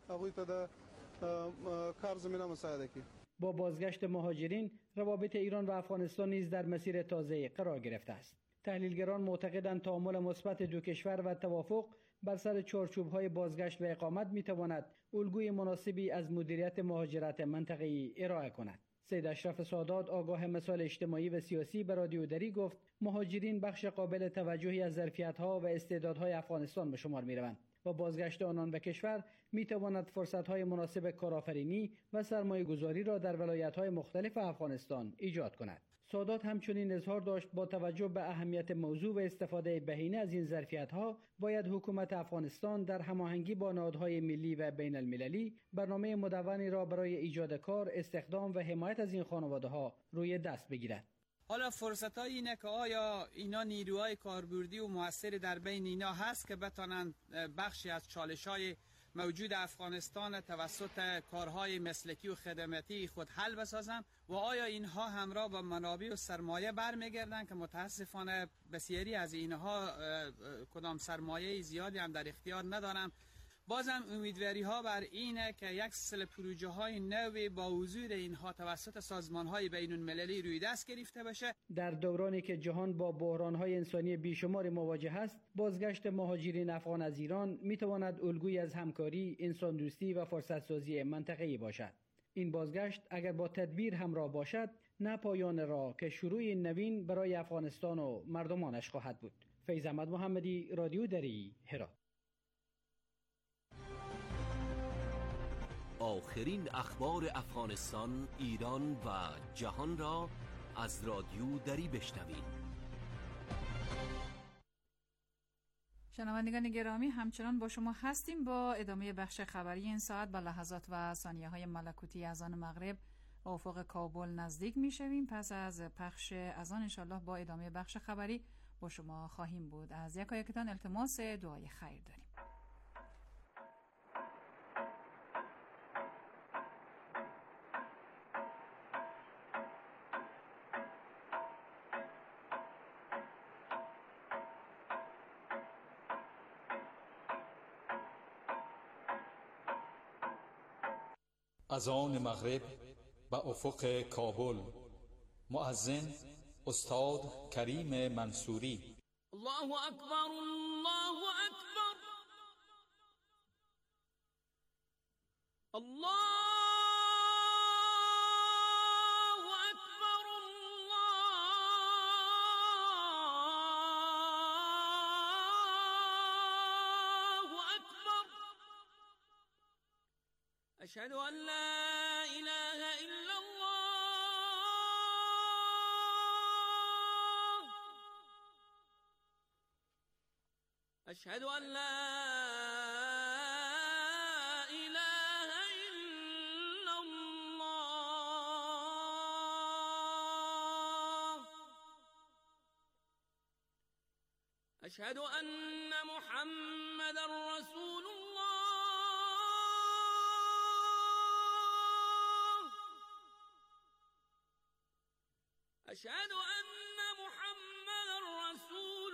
با بازگشت مهاجرین روابط ایران و افغانستان نیز در مسیر تازه‌ای قرار گرفته است. تحلیلگران معتقدند تعامل مثبت دو کشور و توافق بر سر چارچوب‌های بازگشت و اقامت می‌تواند الگوی مناسبی از مدیریت مهاجرت منطقه‌ای ارائه کند. سید اشرف سادات آگاه مسائل اجتماعی و سیاسی به رادیو دری گفت مهاجرین بخش قابل توجهی از ظرفیت‌ها و استعدادهای افغانستان به شمار می‌روند و بازگشت آنان به کشور می‌تواند فرصت‌های مناسب کارآفرینی و سرمایه‌گذاری را در ولایت‌های مختلف افغانستان ایجاد کند. سادات همچنین اظهار داشت با توجه به اهمیت موضوع و استفاده بهینه از این ظرفیت‌ها باید حکومت افغانستان در هماهنگی با نهادهای ملی و بین المللی برنامه مدونی را برای ایجاد کار، استخدام و حمایت از این خانواده‌ها روی دست بگیرد.
حالا فرصت های اینه که آیا اینا نیروهای کاربردی و موثر در بین اینا هست که بتانند بخشی از چالش های موجود افغانستان توسط کارهای مسلکی و خدماتی خود حل بسازند و آیا اینها همراه با منابع و سرمایه برمیگردن که متاسفانه بسیاری از اینها کدام سرمایه زیادی هم در اختیار ندارن. بازم امیدواری ها بر اینه که یک سلسله پروژه های نوی با حضور اینها توسط سازمان های بین المللی روی دست گرفته بشه.
در دورانی که جهان با بحران های انسانی بیشمار مواجه است، بازگشت مهاجرین افغان از ایران می تواند الگویی از همکاری، انسان دوستی و فرصت سازی منطقه‌ای باشد. این بازگشت اگر با تدبیر همراه باشد، نه پایان راه که شروع نوین برای افغانستان و مردمانش خواهد بود. فیض احمد محمدی، رادیو دری، هرات.
آخرین اخبار افغانستان، ایران و جهان را از رادیو دری بشنوید.
شنوندگان گرامی، همچنان با شما هستیم با ادامه بخش خبری این ساعت. با لحظات و ثانیه های ملکوتی اذان مغرب افق کابل نزدیک می شویم. پس از پخش اذان انشالله با ادامه بخش خبری با شما خواهیم بود. از یکایکتان التماس دعای خیر داریم.
از آن مغرب به افق کابل. مؤذن استاد کریم منصوری.
الله اکبر، الله اکبر، الله اکبر، الله اکبر. اشهد ان لا اله الا الله، اشهد ان لا اله الا الله، اشهد ان محمد رسول الله، اشهد ان محمد رسول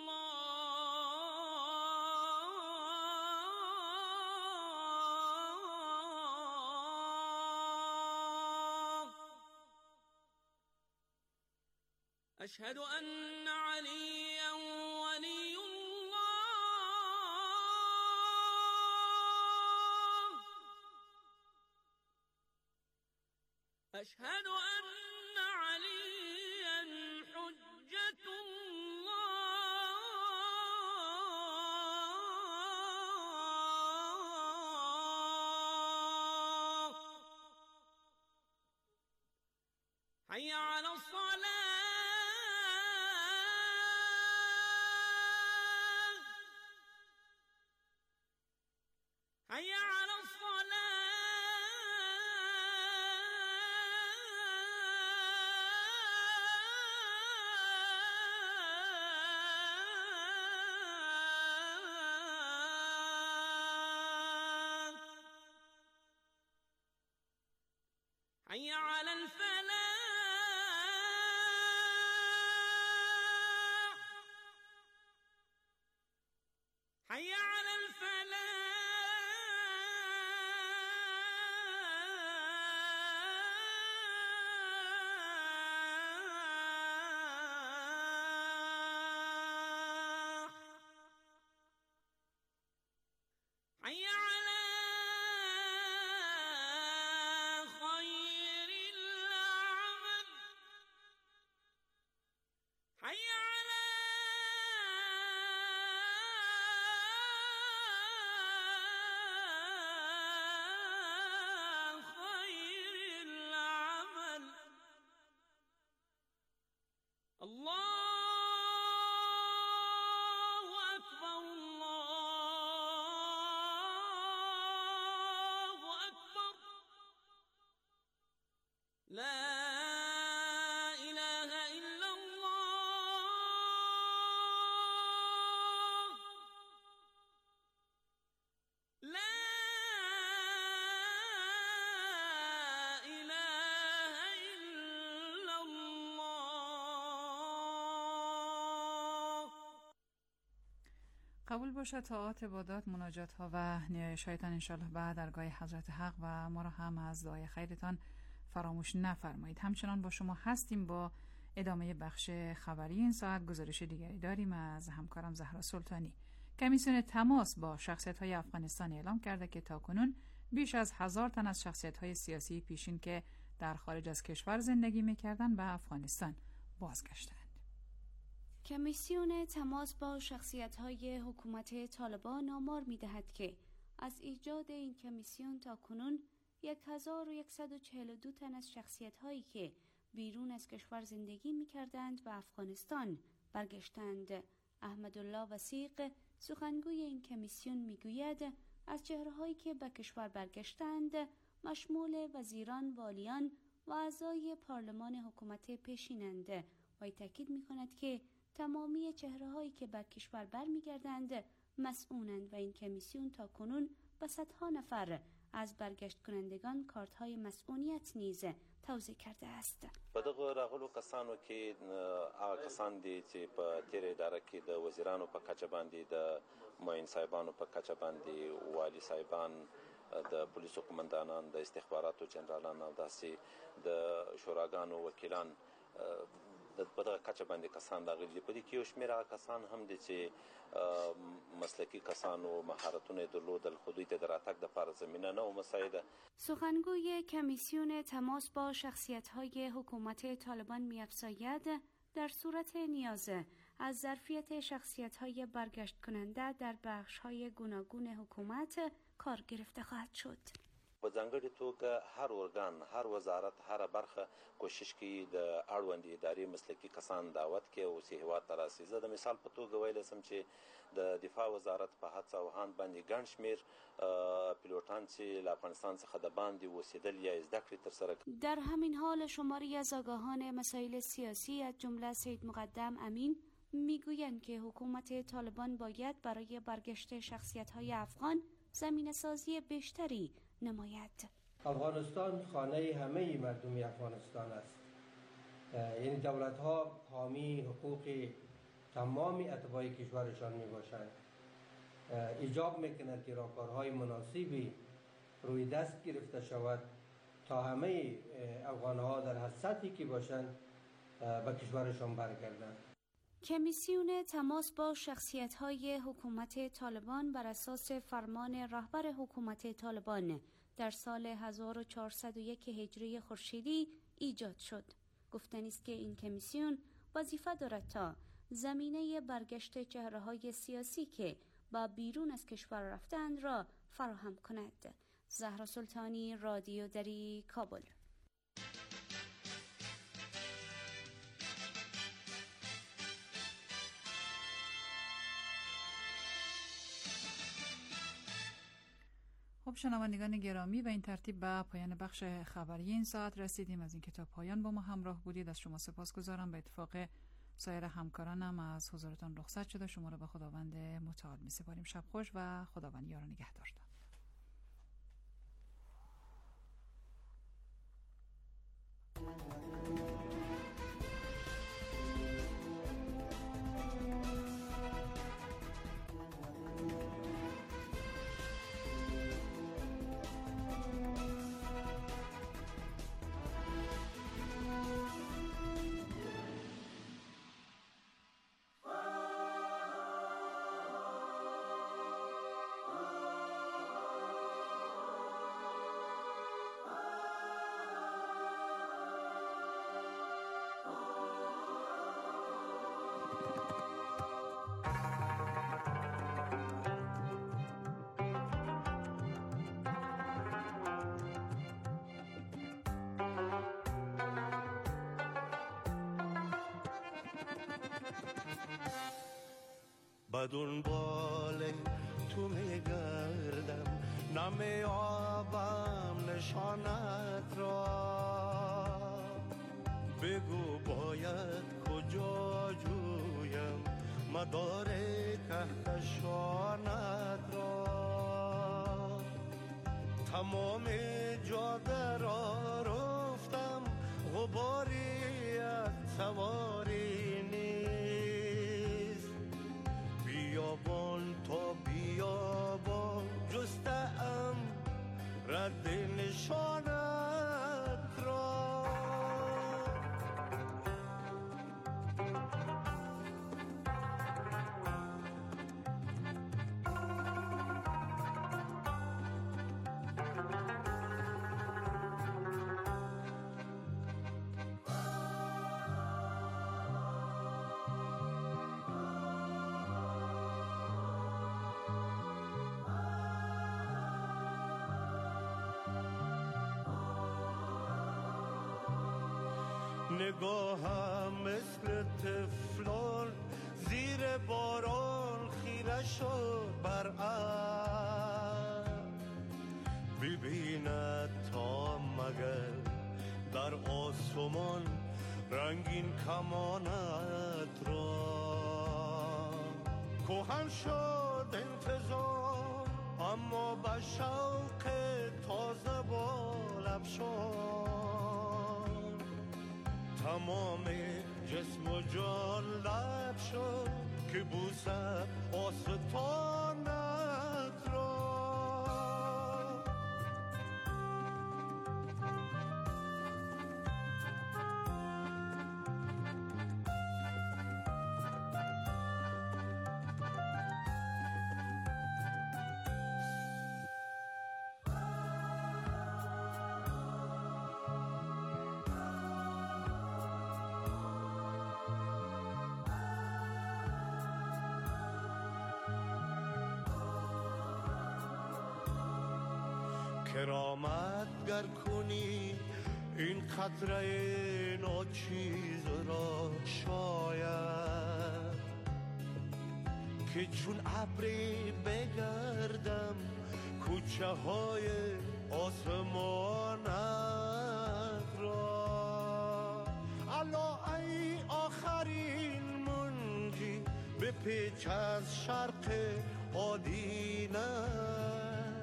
الله، اشهد ان عليا ولي الله، اشهد ان عليا حجة الله. حي على الصلاة، حي على الصلاة، حي على الفلاح، حي على الفلاح، حي على خير الأعمال.
قبول باشه طاعات، عبادات، مناجات ها و نیایش هایتان انشالله بعد درگاه حضرت حق و ما را هم از دعای خیرتان فراموش نفرمایید. همچنان با شما هستیم با ادامه بخش خبری این ساعت. گزارش دیگری داریم از همکارم زهرا سلطانی. کمیسیون تماس با شخصیت های افغانستان اعلام کرده که تاکنون بیش از 1000 تن از شخصیت های سیاسی پیشین که در خارج از کشور زندگی می‌کردند به افغانستان بازگشتند.
کمیسیون تماس با شخصیت‌های حکومت طالبان آمار می‌دهد که از ایجاد این کمیسیون تا کنون 1142 تن از شخصیت‌هایی که بیرون از کشور زندگی می‌کردند به افغانستان برگشتند. احمدالله وثیق سخنگوی این کمیسیون می‌گوید از چهره‌هایی که به کشور برگشتند مشمول وزیران، والیان و اعضای پارلمان حکومت پیشینند و تاکید می‌کند که تمامی چهره‌هایی که به کشور برمیگردند مسئولند و این کمیسیون تا کنون به صدها نفر از برگشت کنندگان کارت‌های مسئولیت نیز توزیع کرده است.
په دغه راغلو کسانو کې هغه کسان دي چې په تیر اداره کې د وزیرانو په کچه باندې د معین صاحبانو په کچه باندې والی صاحبان، د پولیسو قومندانان، د استخباراتو جنرالان او داسې د شوراګانو وکیلان په دغه کچه باندې کسان راغلي دي. په دې کې یو شمېر هغه کسان هم دي چې مسلکی کسانو مهارتونه درلودل، خو دوی ته د راتګ دپاره زمینه نه و مساعده.
سخنگوی کمیسیون تماس با شخصیت‌های حکومت طالبان می‌افزاید در صورت نیاز از ظرفیت شخصیت‌های برگشت کننده در بخش‌های گوناگون حکومت کار گرفته خواهد شد.
په ځانګړې توګه هر ارګان، هر وزارت، هر برخه کوشش کوي د اړوندې ادارې مسلکي کسان دعوت کړي او چې هېواد ته راسي. زه د مثال په توګه ویلی سم چې د دفاع وزارت په هڅه او هاند باندې ګڼ شمېر پیلوټان چې له افغانستان څخه د باندې اوسېدل یا زده کړې ترسره.
در همین حال شماری از آگاهان مسائل سیاسی از جمله سید مقدم امین میگویند که حکومت طالبان باید برای برگشت شخصیت‌های افغان زمینه‌سازی بیشتری نماید.
افغانستان خانه همه مردم افغانستان است. یعنی دولت‌ها حامی حقوق تمام اتباع کشورشان میباشند. ایجاب میکند که راهکارهای مناسبی روی دست گرفته شود تا همه افغان‌ها در هر سطحی که باشند به کشورشان برگردند.
کمیسیون تماس با شخصیت‌های حکومت طالبان بر اساس فرمان رهبر حکومت طالبان در سال 1401 هجری خورشیدی ایجاد شد. گفتنی است که این کمیسیون وظیفه دارد تا زمینه برگشت چهره‌های سیاسی که با بیرون از کشور رفتند را فراهم کند. زهرا سلطانی، رادیو دری، کابل.
خب شنوندگان گرامی، و این ترتیب به پایان بخش خبری این ساعت رسیدیم. از اینکه تا پایان با ما همراه بودید از شما سپاسگزارم. به اتفاق سایر همکارانم از حضورتان رخصت شده. شما را به خداوند متعال می‌سپاریم. شب خوش و خداوند یار و نگهدار.
به دنبال تو میگردم نمیابم نشانت را بگو باید کجا جویم مدار کهکشانت را تمام جاده را رفتم غباری از سواری نیست بیابان تا بیابان جستم رد نشانت را نگاهم مثل تفلون زیر باران خیره شد بر ابر ببیند تا مگر در آسمان رنگین کمانت را کهن شد انتظار اما به شوق تازه بال افشان تمام جسم و جان لب شد که بوسد آستانت را کرامت گر کنی این قطره ناچیز را شاید که چون ابری بگردم کوچه های آسمانت را الا ای آخرین منجی به پیچ از شرق آدینه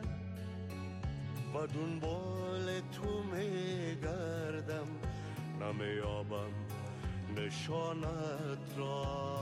و دنبال تو میگردم نمیابم نشانت را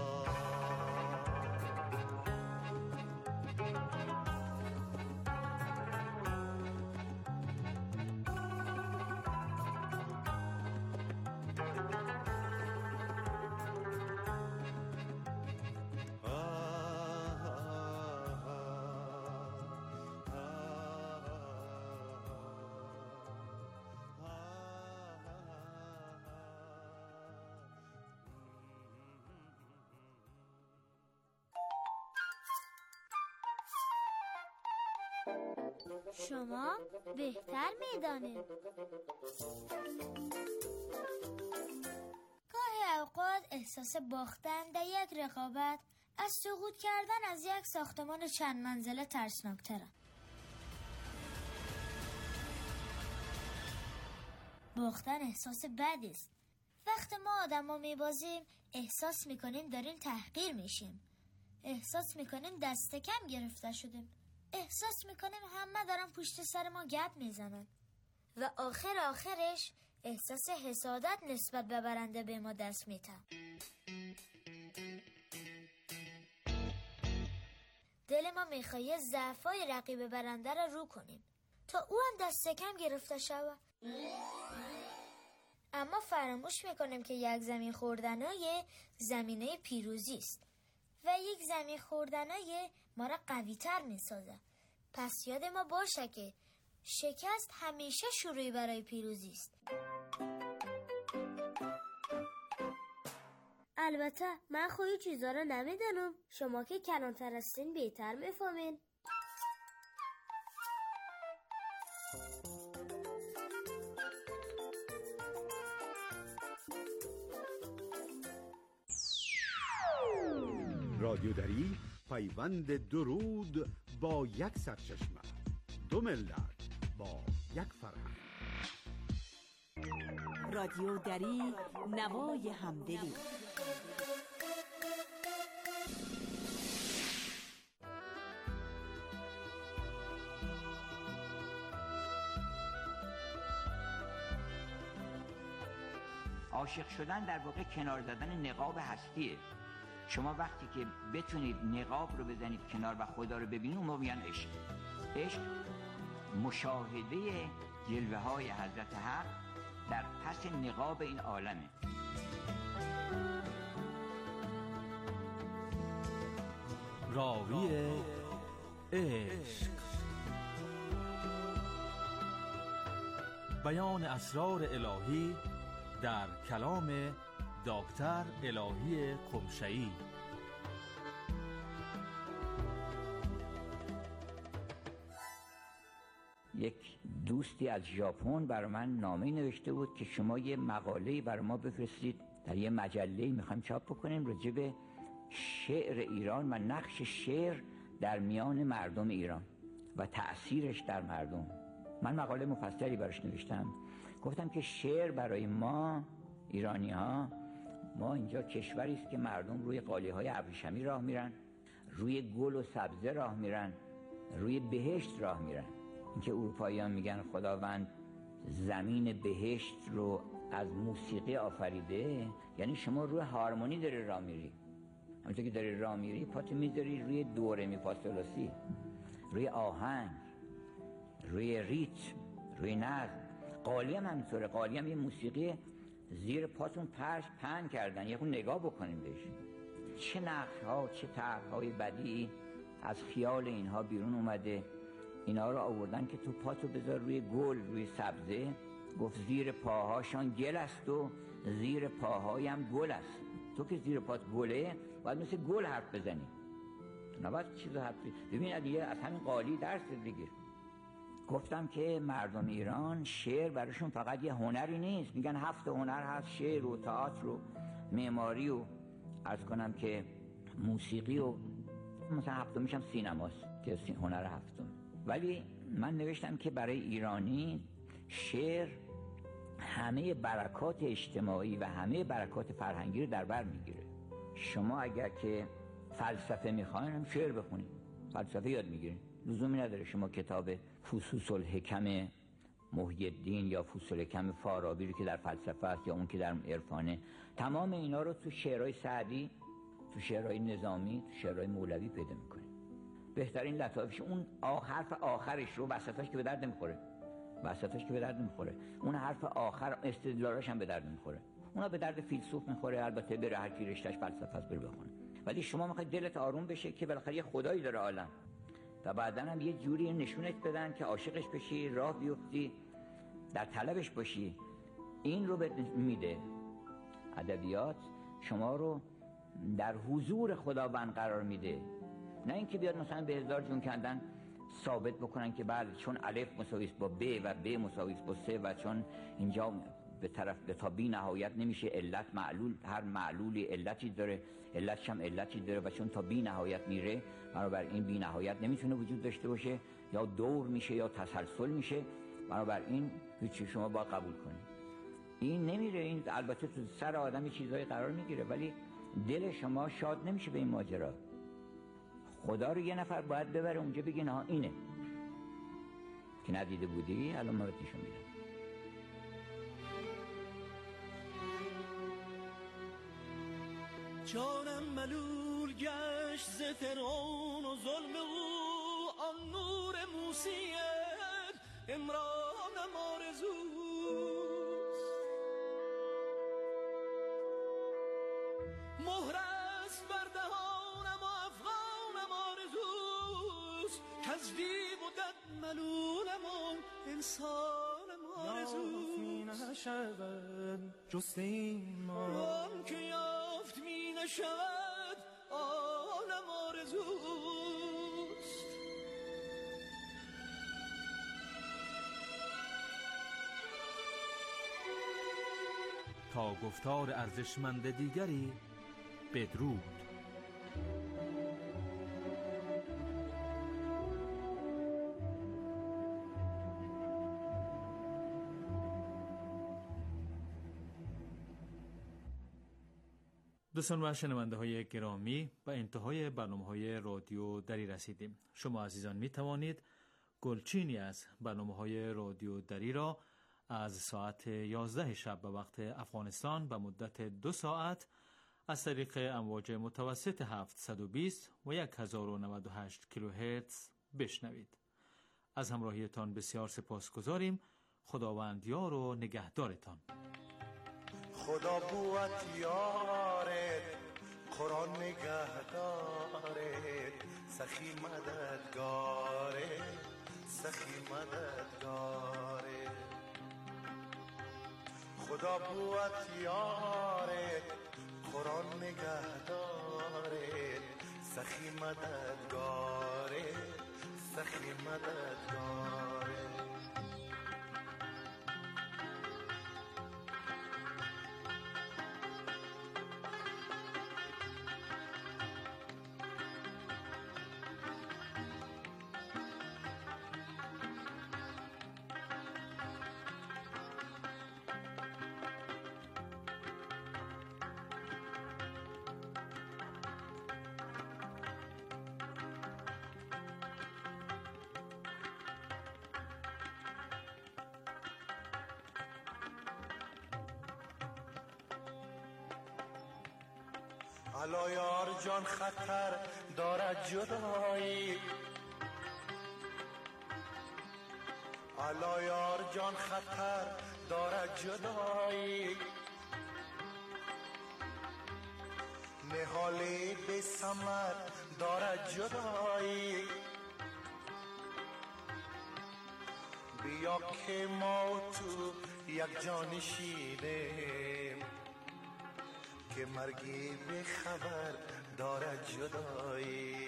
شما بهتر میدانید. گاهی اوقات احساس باختن در یک رقابت از سقوط کردن از یک ساختمان چند منزله ترسناک‌تره. باختن احساس بدی است. وقتی ما آدما میبازیم احساس میکنیم داریم تحقیر میشیم. احساس میکنیم دست کم گرفته شدیم. احساس میکنیم همه دارن پشت سر ما گپ میزنن و آخرش احساس حسادت نسبت به برنده به ما دست میده. دل ما میخواد ضعفای رقیب برنده را رو کنیم تا او هم دست کم گرفته شود، اما فراموش میکنیم که یک زمین خوردنای زمینه پیروزی است و یک زمین خوردنای ما را قوی تر میسازه. پس یاد ما باشه که شکست همیشه شروعی برای پیروزی است. البته من خواهی چیزا را نمیدانم، شما که کلانتر هستین بهتر میفهمین.
رادیودری پیوند درود با یک سرچشمه، دو ملت با یک فرهنگ.
رادیودری، نوای همدلی.
عاشق شدن در واقع کنار زدن نقاب هستیه. شما وقتی که بتونید نقاب رو بزنید کنار و خدا رو ببینید، اون موقع میگن عشق. عشق مشاهده جلوه های حضرت حق در پس نقاب این عالمه.
راوی عشق، بیان اسرار الهی در کلام دکتر الهی قمشه‌ای.
یک دوستی از ژاپن برای من نامه نوشته بود که شما یه مقاله‌ای برای ما بفرستید، در یه مجله‌ای میخوایم چاپ بکنیم راجع به شعر ایران و نقش شعر در میان مردم ایران و تأثیرش در مردم. من مقاله مفصلی براش نوشتم. گفتم که شعر برای ما ایرانی ها، ما اینجا کشوری است که مردم روی قالی‌های ابریشمی راه میرن، روی گل و سبزه راه میرن، روی بهشت راه میرن. اینکه اروپاییان میگن خداوند زمین بهشت رو از موسیقی آفریده، یعنی شما روی هارمونی داری راه میری. همونطور که داری راه میری پاتو میذاری روی دوره میپاسولاسی، روی آهنگ، روی ریتم، روی نظم. قالی هم همینطوره. قالی هم یه موسیقی زیر پاتون پهن کردن، یه خون نگاه بکنیم بهش. چه نقش ها، چه طرح‌های بدیعی از خیال اینها بیرون اومده. اینا رو آوردن که تو پاتو بذار روی گل، روی سبزه. گفت زیر پاهاشان گل است و زیر پاهایم گل است. تو که زیر پات گله باید مثل گل حرف بزنی، نباید چیز حرف ببین. دیگه از همین قالی درس بگیر. گفتم که مردم ایران شعر براشون فقط یه هنری نیست. میگن 7 هنر هست، شعر و تئاتر و معماری و عرض کنم که موسیقی و مثلا 7میشم سینماست که هنر 7. ولی من نوشتم که برای ایرانی شعر همه برکات اجتماعی و همه برکات فرهنگی رو در بر میگیره. شما اگر که فلسفه میخواین شعر بخونید، فلسفه یاد میگیرید. لزومی نداره شما کتاب فصوص الحکم محی الدین یا فصوص الحکم فارابی رو که در فلسفه است یا اون که در عرفانه، تمام اینا رو تو شعرهای سعدی، تو شعرهای نظامی، تو شعرهای مولوی پیدا میکنید. بهترین لطایفش اون حرف آخرش رو، وسطش که به درد نمیخوره، وسطش که به درد نمیخوره، اون حرف آخر استدلالاش هم به درد نمیخوره. اونا به درد فیلسوف میخوره، البته بره هر کی رشتهش فلسفه است بره بخونه. ولی شما میخواید دلت آروم بشه که بالاخره یه خدایی داره عالم و بعداً هم یه جوری نشونت بدن که عاشقش بشی، راه بیفتی، در طلبش باشی. این رو میده. ادبیات شما رو در حضور خداوند قرار میده، نه اینکه بیاد مثلا به هزار جون کندن ثابت بکنن که بله چون الف مساوی است با ب و ب مساوی است با س و چون اینجا به طرف به تا بی نهایت نمیشه علت معلول، هر معلولی علتی داره، علتش هم علتی داره و چون تا بی نهایت میره بنابراین بی نهایت نمیتونه وجود داشته باشه، یا دور میشه یا تسلسل میشه، بنابراین هیچی شما باید قبول کنید. این نمیره. این البته تو سر آدم چیزایی قرار میگیره ولی دل شما شاد نمیشه به این ماجرا. خدا رو یه نفر باید ببره اونجا بگه نه اینه که ندیده بودی، الان ما نشون میدم.
جانم ملول گشت ز فرعون و ظلم او، آن نور موسیت امرانم آرزوست. مهر است بر دهانم و افغانم آرزوست، کز دیو و دد ملولم و انسانم آرزوست. یافت می نشود جست ایمان، آن که یافت می نشود آنم آرزوست.
تا گفتار ارزشمند دیگری بدرود. دوستان و شنونده های گرامی، به انتهای برنامه‌های رادیو دری رسیدیم. شما عزیزان می توانید گلچینی از برنامه‌های رادیو دری را از ساعت 11 شب به وقت افغانستان به مدت 2 ساعت از طریق امواج متوسط 720 و 1098 کیلوهرتز بشنوید. از همراهیتان بسیار سپاسگزاریم. خداوند یار و نگهدارتان.
خدا بوت یارت، قرآن نگهدارت، سخی مددگارت، سخی مددگارت. خدا بوت یارت، قرآن نگهدارت، سخی مددگارت، سخی مددگارت. الا یار جان خطر دارد جدایی، الا یار جان خطر دارد جدایی، نهالی به ثمر دارد جدایی. بیا که ما تو یک جان شیدیم، که مرگی به خبر دارد جدایی.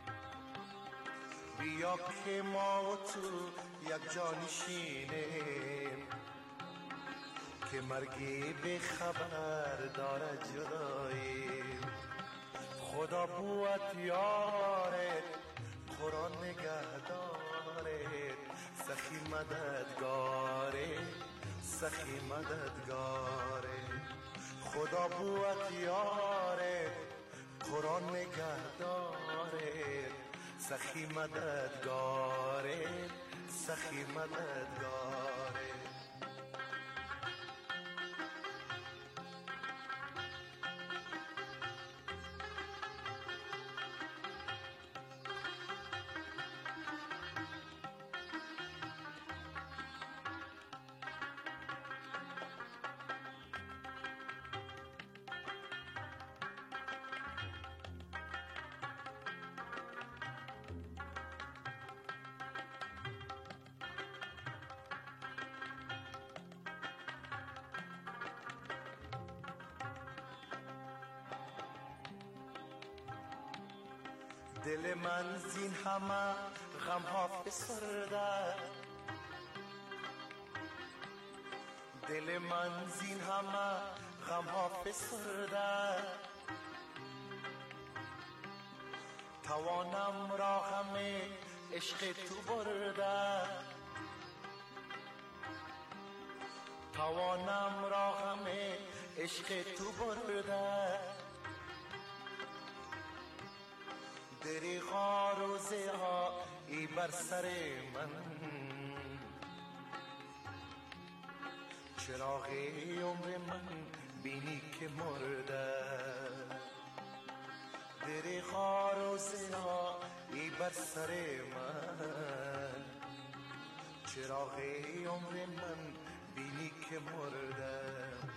بیا که ما تو یک جان شینیم، که مرگی به خبر دارد جدایی. خدا بوت یارت، قرآن نگهدارت، سخی مددگارت، سخی مددگارت. خدا بوت یارت، قرآن نگهدارت، سخی مددگارت، سخی مددگارت. دل من زین همه غم ها فسرده، دل من زین همه غم ها فسرده. توانم را همه عشق تو برده، توانم را همه عشق تو برده. دریغا روزه ها ای بر سر من، چراغ عمر من بینی که مرده. دریغا روزه ها ای بر سر من، چراغ عمر من بینی که مرده.